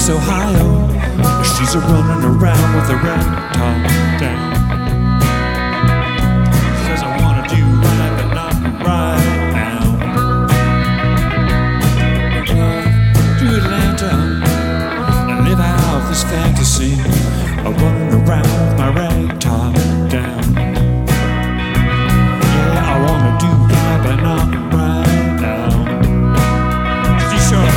Miss Ohio. She's a running around with her rag top down. Says I wanna do right, but not right now. To Atlanta and live out this fantasy of running around with my rag top down. Yeah, I wanna do right, but not right now. Sure.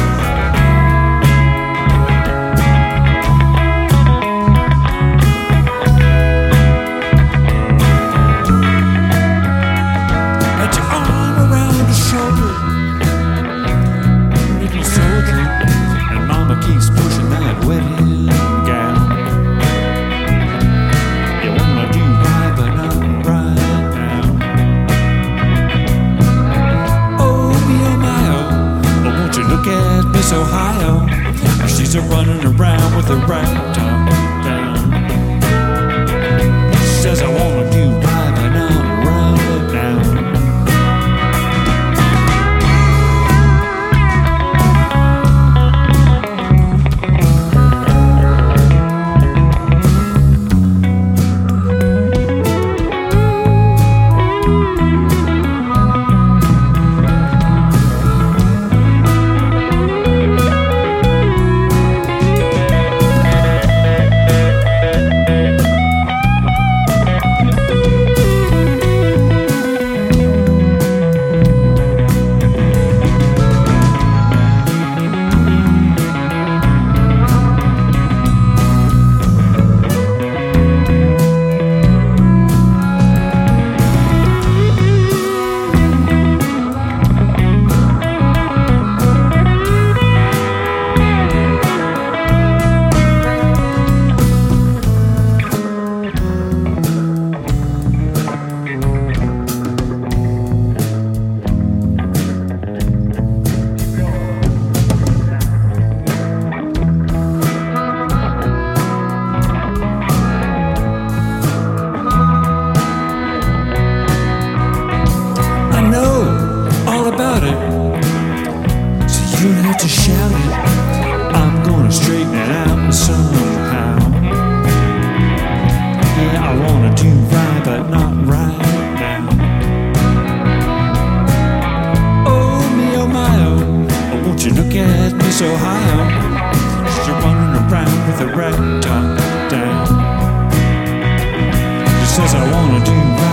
Keeps pushing that wedding gown. You wanna do right, but not right now. Oh, me oh my oh, won't you look at Miss Ohio? She's a running around with her rag top down. She says I wanna do right, but not right now. You don't have to shout it, I'm gonna straighten it out somehow. Yeah, I wanna do right, but not right now. Oh, me oh my oh, won't you look at Miss Ohio? She's running around with her rag top down. She says I wanna do right.